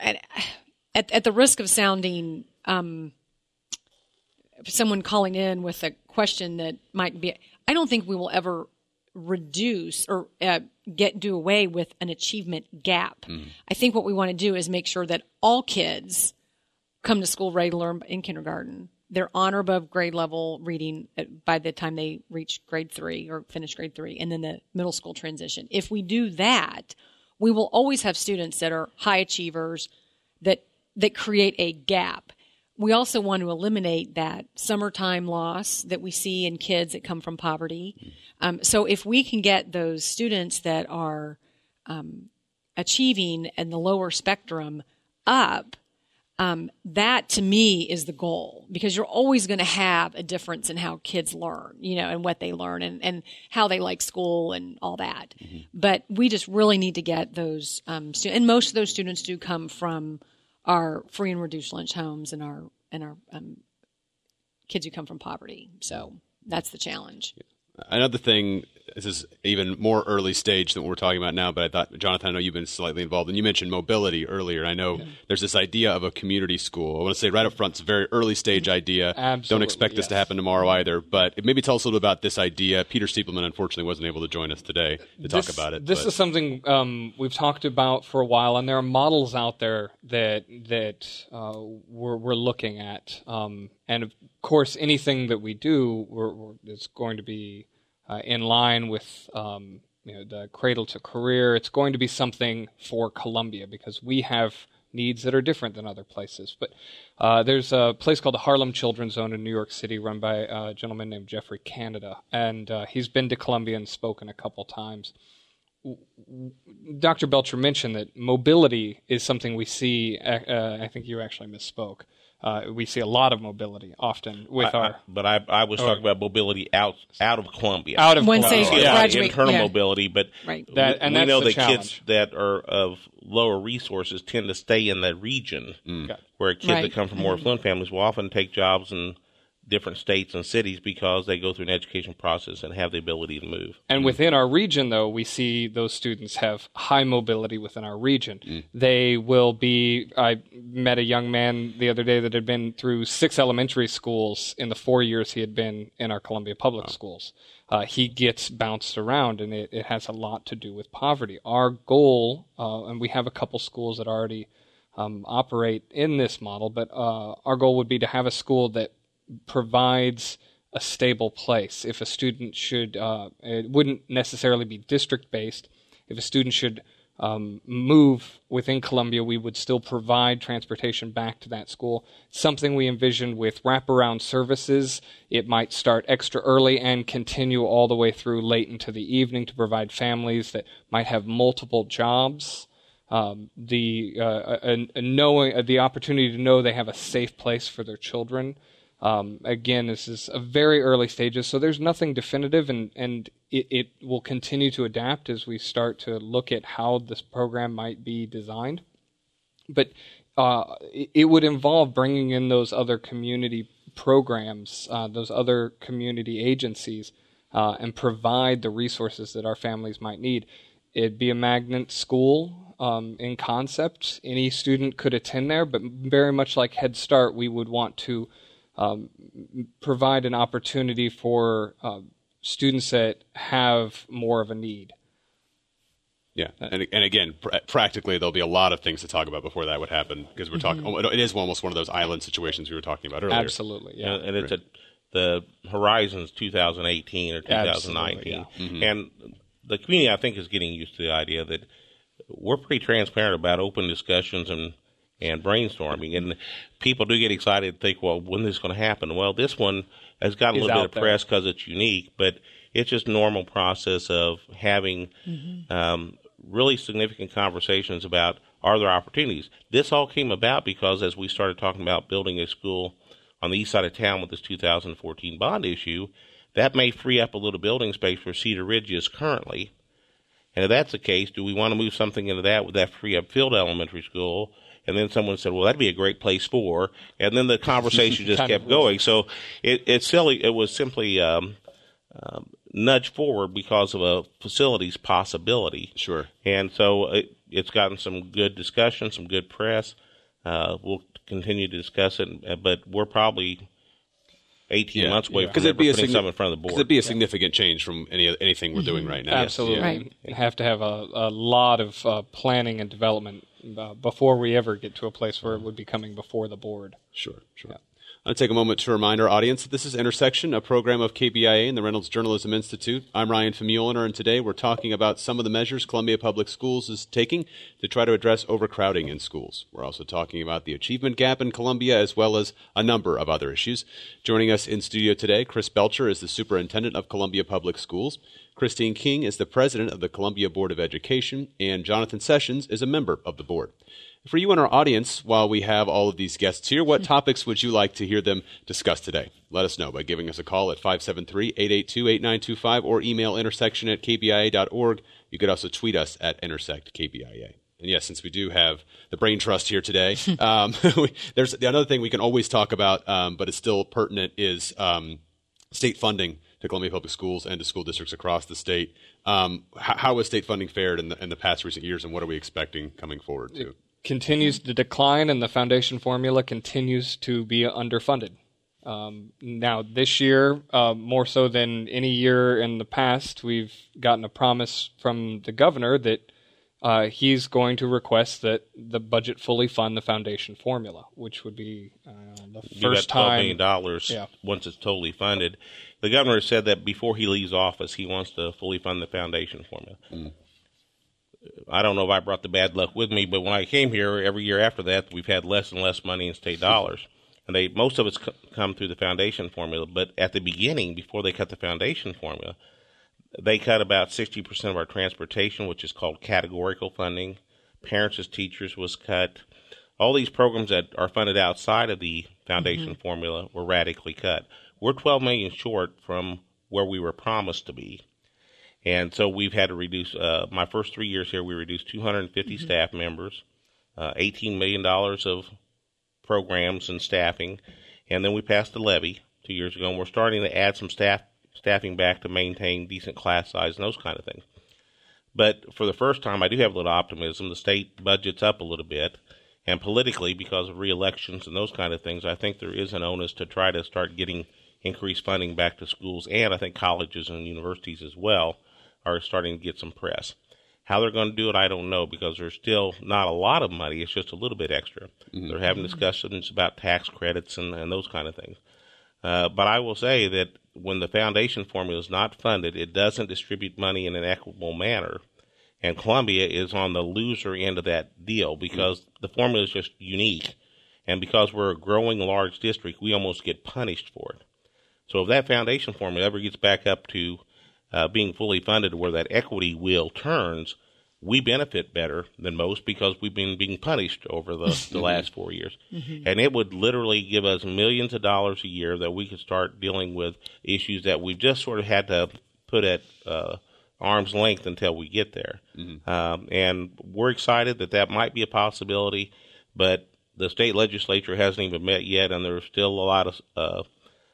At at the risk of sounding um, someone calling in with a question that might be, I don't think we will ever reduce or uh, get do away with an achievement gap. Mm. I think what we want to do is make sure that all kids come to school ready to learn in kindergarten. They're on or above grade level reading at, by the time they reach grade three or finish grade three, and then the middle school transition. If we do that, we will always have students that are high achievers that that create a gap. We also want to eliminate that summertime loss that we see in kids that come from poverty. Um, so if we can get those students that are um, achieving in the lower spectrum up, um, that to me is the goal, because you're always going to have a difference in how kids learn, you know, and what they learn and, and how they like school and all that. Mm-hmm. But we just really need to get those um, students, and most of those students do come from our free and reduced lunch homes and our and our um, kids who come from poverty. So that's the challenge. Another thing, this is even more early stage than what we're talking about now, but I thought, Jonathan, I know you've been slightly involved, and you mentioned mobility earlier. I know yeah. there's this idea of a community school. I want to say right up front, it's a very early stage idea. Absolutely, Don't expect yes. this to happen tomorrow either, but maybe tell us a little about this idea. Peter Stiepelman, unfortunately, wasn't able to join us today to this, talk about it. This but. is something um, we've talked about for a while, and there are models out there that that uh, we're, we're looking at. Um, and, of course, anything that we do we're, we're, is going to be Uh, in line with um, you know, the cradle to career. It's going to be something for Columbia because we have needs that are different than other places. But uh, there's a place called the Harlem Children's Zone in New York City run by a gentleman named Jeffrey Canada, and uh, he's been to Columbia and spoken a couple times. Doctor Belcher mentioned that mobility is something we see, uh, I think you actually misspoke. Uh, we see a lot of mobility often with I, our... I, but I, I was oh, talking about mobility out out of Columbia. Out of Once Columbia. they Yeah, graduate, internal yeah. mobility, but Right. That- and we that's know the that challenge. kids that are of lower resources tend to stay in that region, Okay. where kids Right. that come from more affluent families will often take jobs in different states and cities because they go through an education process and have the ability to move. And within our region, though, we see those students have high mobility within our region. Mm. They will be, I met a young man the other day that had been through six elementary schools in the four years he had been in our Columbia Public Schools. Uh, he gets bounced around, and it, it has a lot to do with poverty. Our goal, uh, and we have a couple schools that already um, operate in this model, but uh, our goal would be to have a school that provides a stable place. If a student should, uh, it wouldn't necessarily be district-based. If a student should um, move within Columbia, we would still provide transportation back to that school. Something we envisioned with wraparound services. It might start extra early and continue all the way through late into the evening to provide families that might have multiple jobs. Um, the uh, a, a knowing uh, the opportunity to know they have a safe place for their children. Um, again, this is a very early stages, so there's nothing definitive, and, and it, it will continue to adapt as we start to look at how this program might be designed. But uh, it, it would involve bringing in those other community programs, uh, those other community agencies, uh, and provide the resources that our families might need. It'd be a magnet school um, in concept. Any student could attend there, but very much like Head Start, we would want to Um, provide an opportunity for uh, students that have more of a need. Yeah, and, and again, pr- practically there'll be a lot of things to talk about before that would happen because we're talking. Mm-hmm. It is almost one of those island situations we were talking about earlier. Absolutely, yeah. And, and it's a, the horizon's two thousand eighteen or two thousand nineteen. Absolutely, yeah. And the community, I think, is getting used to the idea that we're pretty transparent about open discussions and and brainstorming, and people do get excited and think, well, when is this going to happen? Well, this one has got a Is little bit out of there. press because it's unique, but it's just normal process of having Mm-hmm. um, really significant conversations about are there opportunities. This all came about because as we started talking about building a school on the east side of town with this two thousand fourteen bond issue, that may free up a little building space where Cedar Ridge is currently. And if that's the case, do we want to move something into that? Would that free up Field Elementary School? And then someone said, well, that'd be a great place for, and then the conversation just Kind kept of going. So it, it's silly. It was simply um, um, nudged forward because of a facilities possibility. Sure. And so it, it's gotten some good discussion, some good press. Uh, we'll continue to discuss it, but we're probably eighteen Yeah, months away yeah. from 'Cause it'd be a putting signi- something in front of the Because board. it'd be a significant change from any anything we're doing right now. Absolutely. Right. You have to have a, a lot of uh, planning and development uh, before we ever get to a place where it would be coming before the board. Sure, sure. I'll take a moment to remind our audience that this is Intersection, a program of K B I A and the Reynolds Journalism Institute. I'm Ryan Famuliner, and today we're talking about some of the measures Columbia Public Schools is taking to try to address overcrowding in schools. We're also talking about the achievement gap in Columbia, as well as a number of other issues. Joining us in studio today, Chris Belcher is the superintendent of Columbia Public Schools. Christine King is the president of the Columbia Board of Education, and Jonathan Sessions is a member of the board. For you and our audience, while we have all of these guests here, what topics would you like to hear them discuss today? Let us know by giving us a call at five seven three, eight eight two, eight nine two five or email intersection at k b i a dot org. You could also tweet us at intersect K B I A. And yes, since we do have the Brain Trust here today, um, we, there's another thing we can always talk about, um, but it's still pertinent, is um, state funding to Columbia Public Schools and to school districts across the state. Um, how, how has state funding fared in the, in the past recent years, and what are we expecting coming forward too? Continues to decline, and the foundation formula continues to be underfunded. Um, now, this year, uh, more so than any year in the past, we've gotten a promise from the governor that uh, he's going to request that the budget fully fund the foundation formula, which would be uh, the you first got twelve time. million dollars Yeah. once it's totally funded. The governor said that before he leaves office, he wants to fully fund the foundation formula. Mm. I don't know if I brought the bad luck with me, but when I came here, every year after that, we've had less and less money in state dollars. And they most of it's c- come through the foundation formula. But at the beginning, before they cut the foundation formula, they cut about sixty percent of our transportation, which is called categorical funding. Parents as teachers was cut. All these programs that are funded outside of the foundation mm-hmm. formula were radically cut. We're twelve million dollars short from where we were promised to be. And so we've had to reduce, uh, my first three years here, we reduced two hundred fifty mm-hmm. staff members, uh, eighteen million dollars of programs and staffing, and then we passed the levy two years ago, and we're starting to add some staff staffing back to maintain decent class size and those kind of things. But for the first time, I do have a little optimism. The state budget's up a little bit, and politically, because of re-elections and those kind of things, I think there is an onus to try to start getting increased funding back to schools, and I think colleges and universities as well are starting to get some press. How they're going to do it, I don't know, because there's still not a lot of money. It's just a little bit extra. Mm-hmm. They're having discussions about tax credits and, and those kind of things. Uh, but I will say that when the foundation formula is not funded, it doesn't distribute money in an equitable manner. And Columbia is on the loser end of that deal because mm-hmm. the formula is just unique. And because we're a growing large district, we almost get punished for it. So if that foundation formula ever gets back up to Uh, being fully funded where that equity wheel turns, we benefit better than most because we've been being punished over the, the last four years. Mm-hmm. And it would literally give us millions of dollars a year that we could start dealing with issues that we've just sort of had to put at uh, arm's length until we get there. Mm-hmm. Um, and we're excited that that might be a possibility, but the state legislature hasn't even met yet, and there's still a lot of uh,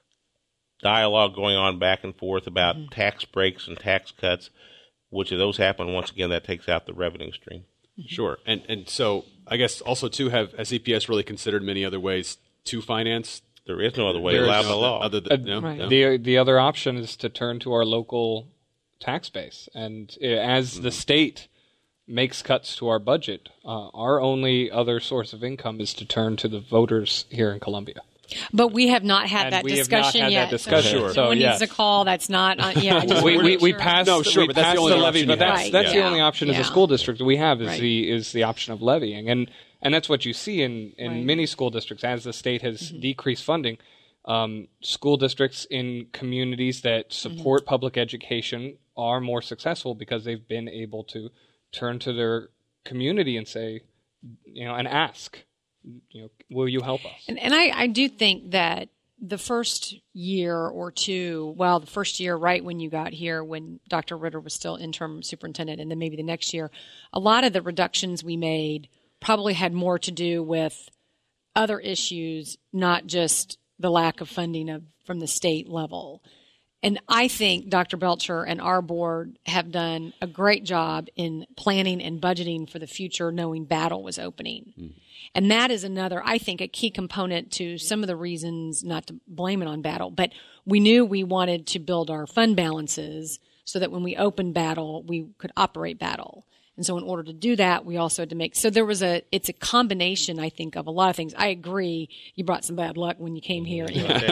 dialogue going on back and forth about mm-hmm. tax breaks and tax cuts, which if those happen, once again, that takes out the revenue stream. Mm-hmm. Sure. And and so I guess also, too, have has E P S really considered many other ways to finance? There is no other way allowed by law. Other than, uh, no, right. no. The, the other option is to turn to our local tax base. And as mm-hmm. the state makes cuts to our budget, uh, our only other source of income is to turn to the voters here in Columbia. But we have not had and that we discussion have not had yet. That discussion. So sure. someone so, yes. needs to call. That's not. Uh, yeah. Just we we, we sure. passed. No, sure, we but that's passed the only the levy, option but you that's have. that's Right. the Yeah. only option yeah. as a school district that we have is Right. the is the option of levying, and and that's what you see in in Right. many school districts as the state has mm-hmm. decreased funding. Um, school districts in communities that support mm-hmm. public education are more successful because they've been able to turn to their community and say, you know, and ask, you know, will you help us? And, and I, I do think that the first year or two, well, the first year right when you got here, when Doctor Ritter was still interim superintendent, and then maybe the next year, a lot of the reductions we made probably had more to do with other issues, not just the lack of funding of, from the state level. And I think Doctor Belcher and our board have done a great job in planning and budgeting for the future, knowing Battle was opening. Mm. And that is another, I think, a key component to some of the reasons, not to blame it on Battle, but we knew we wanted to build our fund balances so that when we opened Battle, we could operate Battle. And so in order to do that, we also had to make, so there was a, it's a combination, I think, of a lot of things. I agree. You brought some bad luck when you came here.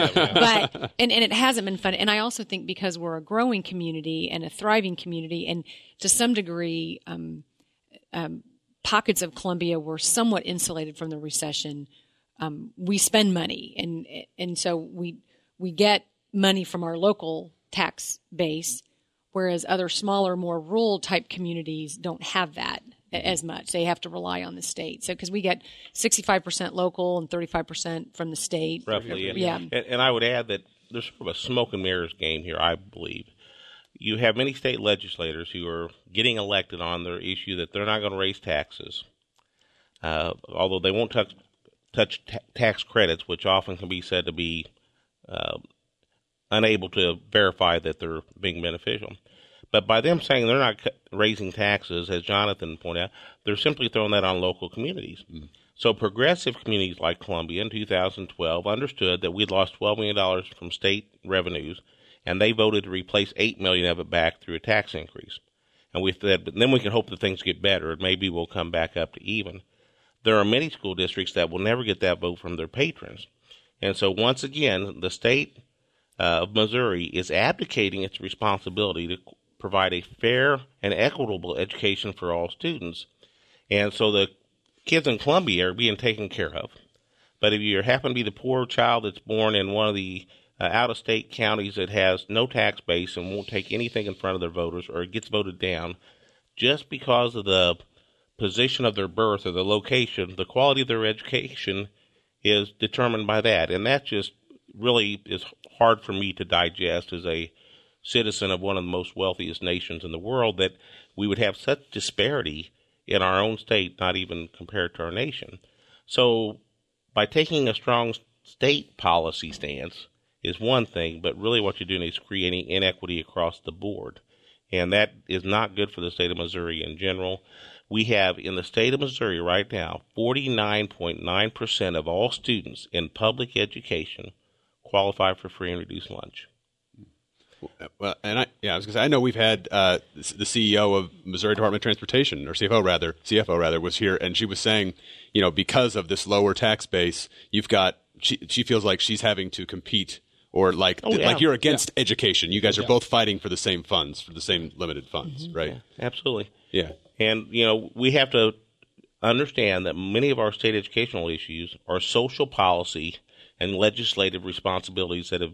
but, and, and it hasn't been fun. And I also think because we're a growing community and a thriving community, and to some degree, um, um, pockets of Columbia were somewhat insulated from the recession. Um, we spend money, and, and so we, we get money from our local tax base, whereas other smaller, more rural type communities don't have that as much. They have to rely on the state. So, because we get sixty-five percent local and thirty-five percent from the state. Roughly, yeah. yeah. And, and I would add that there's sort of a smoke and mirrors game here, I believe. You have many state legislators who are getting elected on their issue that they're not going to raise taxes, uh, although they won't touch, touch ta- tax credits, which often can be said to be uh, unable to verify that they're being beneficial. But by them saying they're not raising taxes, as Jonathan pointed out, they're simply throwing that on local communities. Mm. So progressive communities like Columbia in two thousand twelve understood that we'd lost twelve million dollars from state revenues, and they voted to replace eight million dollars of it back through a tax increase. And we said, but then we can hope that things get better, and maybe we'll come back up to even. There are many school districts that will never get that vote from their patrons. And so once again, the state uh, of Missouri is abdicating its responsibility to provide a fair and equitable education for all students. And so the kids in Columbia are being taken care of. But if you happen to be the poor child that's born in one of the uh, out-of-state counties that has no tax base and won't take anything in front of their voters, or it gets voted down, just because of the position of their birth or the location, the quality of their education is determined by that. And that just really is hard for me to digest as a citizen of one of the most wealthiest nations in the world, that we would have such disparity in our own state, not even compared to our nation. So by taking a strong state policy stance is one thing, but really what you're doing is creating inequity across the board. And that is not good for the state of Missouri in general. We have in the state of Missouri right now, forty-nine point nine percent of all students in public education qualify for free and reduced lunch. Well, and I, yeah, I was going to say, I know we've had uh, the C E O of Missouri Department of Transportation, or C F O rather, C F O rather, was here, and she was saying, you know, because of this lower tax base, you've got, she, she feels like she's having to compete, or like, oh, yeah. like you're against yeah. education. You guys are yeah. both fighting for the same funds, for the same limited funds, mm-hmm. right? Yeah, absolutely. Yeah. And, you know, we have to understand that many of our state educational issues are social policy and legislative responsibilities that have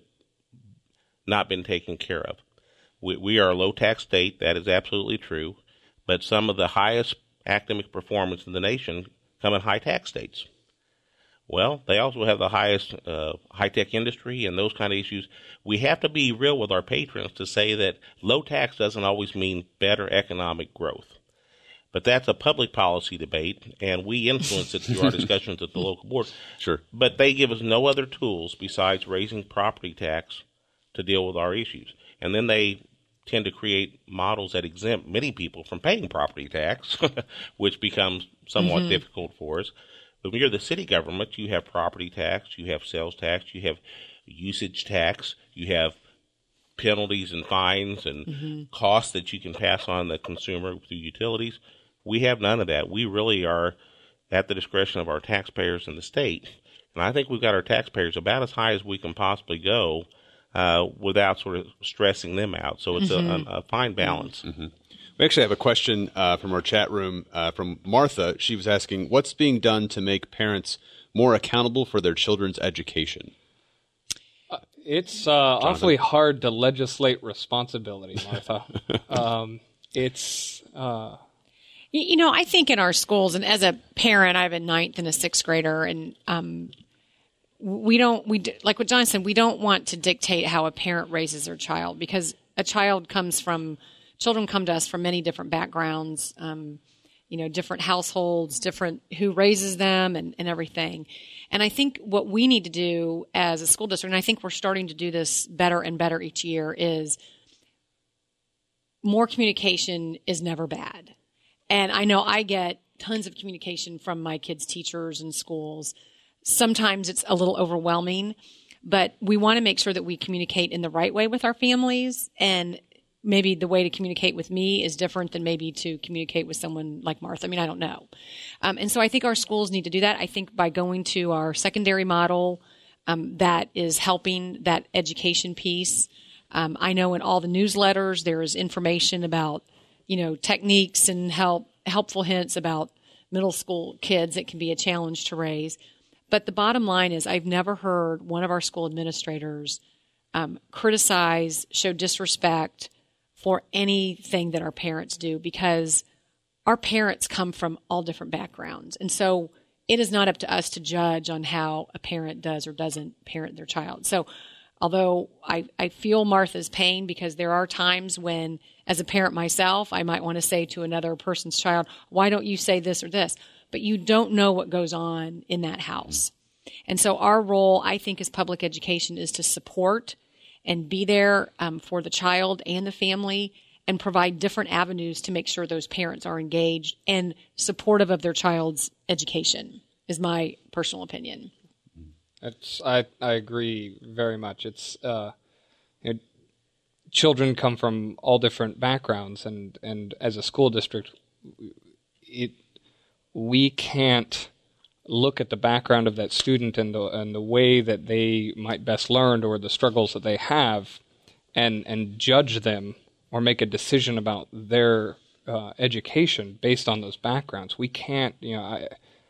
not been taken care of. We, we are a low-tax state. That is absolutely true. But some of the highest academic performance in the nation come in high-tax states. Well, they also have the highest uh, high-tech industry and those kind of issues. We have to be real with our patrons to say that low tax doesn't always mean better economic growth. But that's a public policy debate, and we influence it through our discussions at the local board. Sure. But they give us no other tools besides raising property tax to deal with our issues. And then they tend to create models that exempt many people from paying property tax, which becomes somewhat mm-hmm. difficult for us. But when you're the city government, you have property tax, you have sales tax, you have usage tax, you have penalties and fines and mm-hmm. costs that you can pass on the consumer through utilities. We have none of that. We really are at the discretion of our taxpayers in the state. And I think we've got our taxpayers about as high as we can possibly go uh, without sort of stressing them out. So it's mm-hmm. a, a fine balance. Mm-hmm. We actually have a question uh, from our chat room uh, from Martha. She was asking, what's being done to make parents more accountable for their children's education? Uh, it's uh, awfully hard to legislate responsibility, Martha. um, it's... Uh, You know, I think in our schools, and as a parent, I have a ninth and a sixth grader, and um, we don't, we like what John said, we don't want to dictate how a parent raises their child, because a child comes from, children come to us from many different backgrounds, um, you know, different households, different who raises them and, and everything. And I think what we need to do as a school district, and I think we're starting to do this better and better each year, is more communication is never bad. And I know I get tons of communication from my kids' teachers and schools. Sometimes it's a little overwhelming, but we want to make sure that we communicate in the right way with our families. And maybe the way to communicate with me is different than maybe to communicate with someone like Martha. I mean, I don't know. Um, and so I think our schools need to do that. I think by going to our secondary model, um, that is helping that education piece. Um, I know in all the newsletters there is information about, you know, techniques and help, helpful hints about middle school kids. It can be a challenge to raise. But the bottom line is I've never heard one of our school administrators um, criticize, show disrespect for anything that our parents do, because our parents come from all different backgrounds. And so it is not up to us to judge on how a parent does or doesn't parent their child. So although I, I feel Martha's pain, because there are times when, as a parent myself, I might want to say to another person's child, why don't you say this or this? But you don't know what goes on in that house. And so our role, I think, as public education is to support and be there um, for the child and the family, and provide different avenues to make sure those parents are engaged and supportive of their child's education, is my personal opinion. It's, I, I agree very much. It's uh, you know, children come from all different backgrounds, and, and as a school district, it we can't look at the background of that student and the and the way that they might best learn or the struggles that they have, and and judge them or make a decision about their uh, education based on those backgrounds. We can't, you know, I,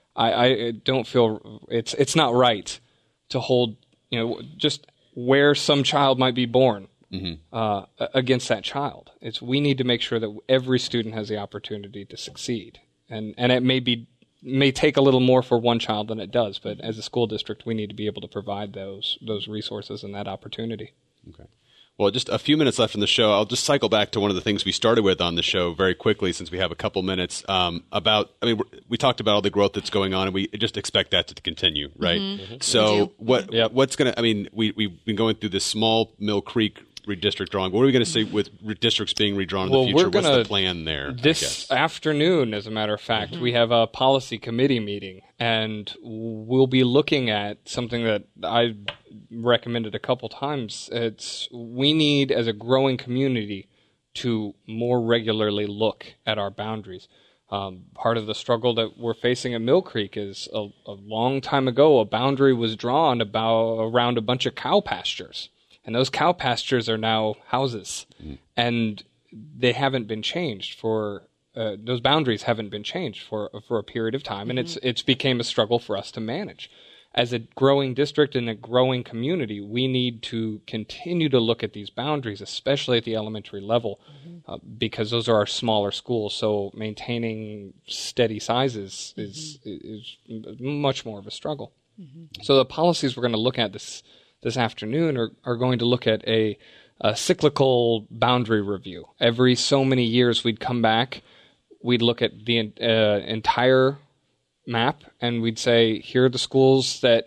I I don't feel it's it's not right to hold, you know, just where some child might be born. Mm-hmm. Uh, against that child. It's we need to make sure that every student has the opportunity to succeed, and and it may be may take a little more for one child than it does, but as a school district, we need to be able to provide those those resources and that opportunity. Okay. Well, just a few minutes left in the show. I'll just cycle back to one of the things we started with on the show very quickly, since we have a couple minutes. Um, about, I mean, we talked about all the growth that's going on, and we just expect that to continue, right? Mm-hmm. So, what yep. what's going to? I mean, we we've been going through this small Mill Creek redistrict drawing. What are we going to see with districts being redrawn in well, the future? We're gonna, What's the plan there? This afternoon, as a matter of fact, mm-hmm. we have a policy committee meeting, and we'll be looking at something that I recommended a couple times. It's we need, as a growing community, to more regularly look at our boundaries. Um, part of the struggle that we're facing at Mill Creek is a, a long time ago, a boundary was drawn about around a bunch of cow pastures. And those cow pastures are now houses, mm. and they haven't been changed for uh, those boundaries haven't been changed for for a period of time, mm-hmm. and it's it's became a struggle for us to manage. As a growing district and a growing community, we need to continue to look at these boundaries, especially at the elementary level, mm-hmm. uh, because those are our smaller schools. So maintaining steady sizes mm-hmm. is is much more of a struggle. Mm-hmm. So the policies we're going to look at this. this afternoon are, are going to look at a, a cyclical boundary review. Every so many years we'd come back, we'd look at the uh, entire map, and we'd say, here are the schools that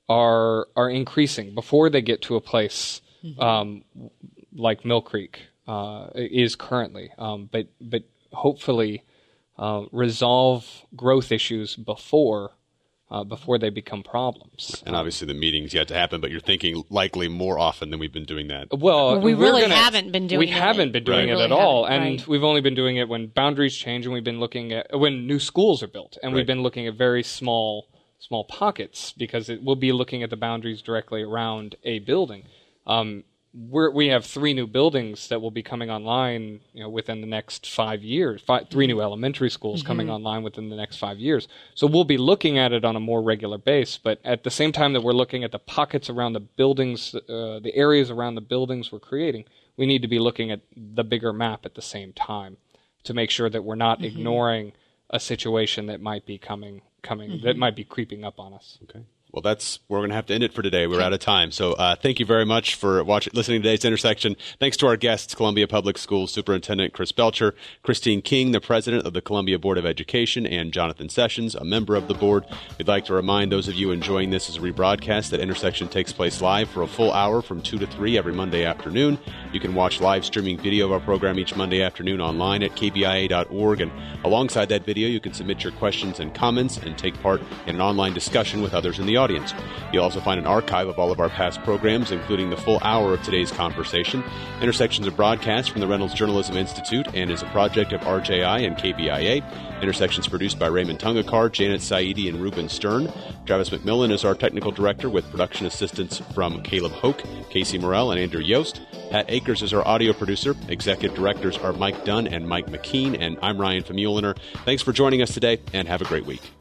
are are increasing before they get to a place mm-hmm. um, like Mill Creek uh, is currently. Um, but, but hopefully uh, resolve growth issues before Uh, before they become problems. And obviously the meeting's yet to happen, but you're thinking likely more often than we've been doing that. Well, well we really gonna, haven't been doing we it. We haven't been doing right. it really at all. And right. we've only been doing it when boundaries change, and we've been looking at when new schools are built. And right. we've been looking at very small small pockets, because it, we'll be looking at the boundaries directly around a building. Um, we're, we have three new buildings that will be coming online, you know, within the next five years. Five, three new elementary schools mm-hmm. coming online within the next five years. So we'll be looking at it on a more regular base. But at the same time that we're looking at the pockets around the buildings, uh, the areas around the buildings we're creating, we need to be looking at the bigger map at the same time to make sure that we're not mm-hmm. ignoring a situation that might be coming, coming mm-hmm. that might be creeping up on us. Okay. Well, that's we're going to have to end it for today. We're out of time. So uh, thank you very much for watching, listening to today's Intersection. Thanks to our guests, Columbia Public Schools Superintendent Chris Belcher, Christine King, the President of the Columbia Board of Education, and Jonathan Sessions, a member of the board. We'd like to remind those of you enjoying this as a rebroadcast that Intersection takes place live for a full hour from two to three every Monday afternoon. You can watch live streaming video of our program each Monday afternoon online at K B I A dot org. And alongside that video, you can submit your questions and comments and take part in an online discussion with others in the audience. You'll also find an archive of all of our past programs, including the full hour of today's conversation. Intersections are broadcast from the Reynolds Journalism Institute and is a project of R J I and K B I A. Intersections produced by Raymond Tungakar, Janet Saidi, and Ruben Stern. Travis McMillan is our technical director, with production assistance from Caleb Hoke, Casey Morrell, and Andrew Yost. Pat Akers is our audio producer. Executive directors are Mike Dunn and Mike McKean, and I'm Ryan Famuliner. Thanks for joining us today, and have a great week.